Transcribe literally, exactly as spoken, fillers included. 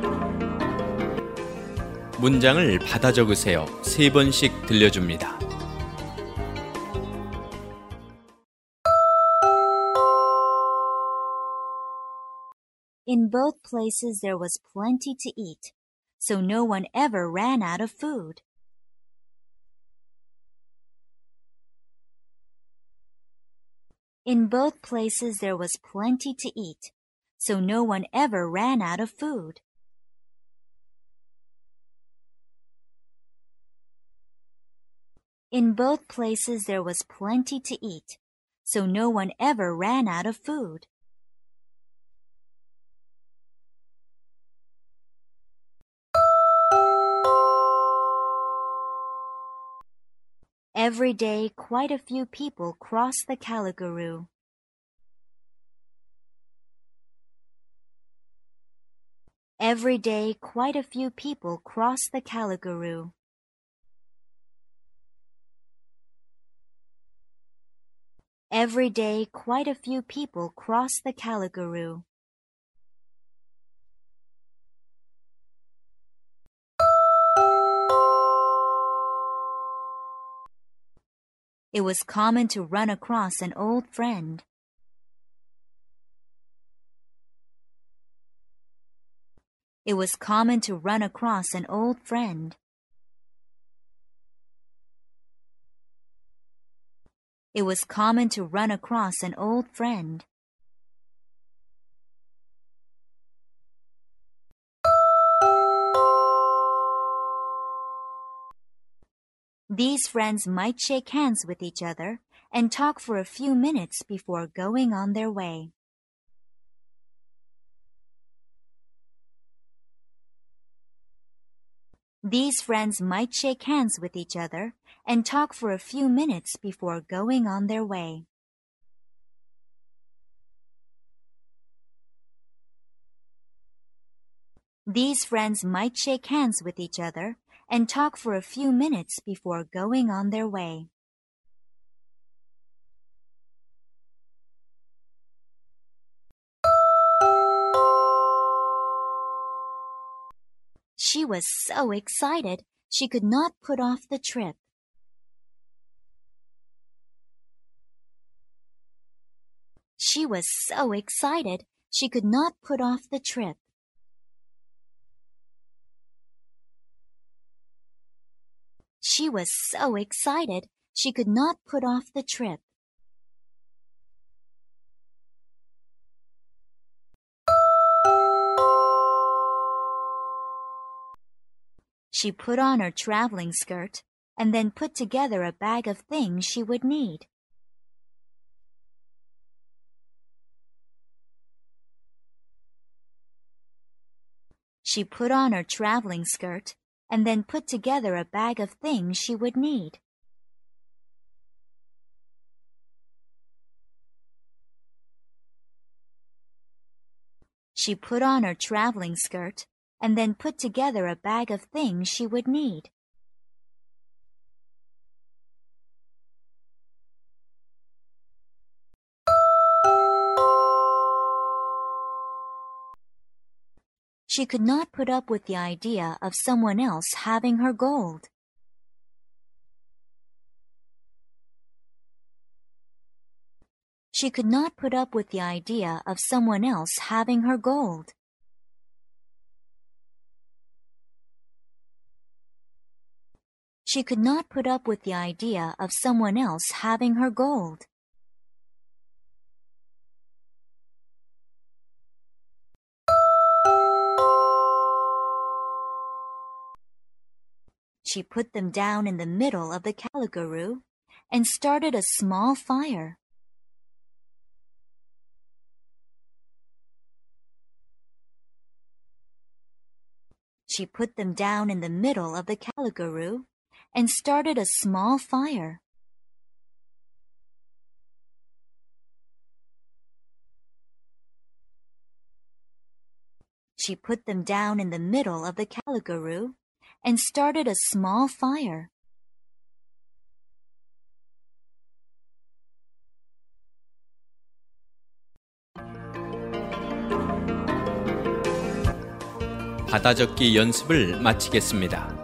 문장을 받아 적으세요. 세 번씩 들려줍니다. In both places there was plenty to eat, so no one ever ran out of food. In both places there was plenty to eat, so no one ever ran out of food. In both places there was plenty to eat, so no one ever ran out of food. Every day, quite a few people cross the Calgary. Every day, quite a few people cross the Calgary. Every day, quite a few people cross the Calgary. It was common to run across an old friend. It was common to run across an old friend. It was common to run across an old friend. These friends might shake hands with each other and talk for a few minutes before going on their way. These friends might shake hands with each other and talk for a few minutes before going on their way. These friends might shake hands with each other and talk for a few minutes before going on their way. She was so excited she could not put off the trip. She was so excited she could not put off the trip. She was so excited she could not put off the trip. She put on her traveling skirt and then put together a bag of things she would need. She put on her traveling skirt and then put together a bag of things she would need. She put on her traveling skirt and then put together a bag of things she would need. She could not put up with the idea of someone else having her gold. She could not put up with the idea of someone else having her gold. She could not put up with the idea of someone else having her gold. She put them down in the middle of the Calgary and started a small fire. She put them down in the middle of the Calgary and started a small fire. She put them down in the middle of the Calgary and started a small fire. 받아적기 연습을 마치겠습니다.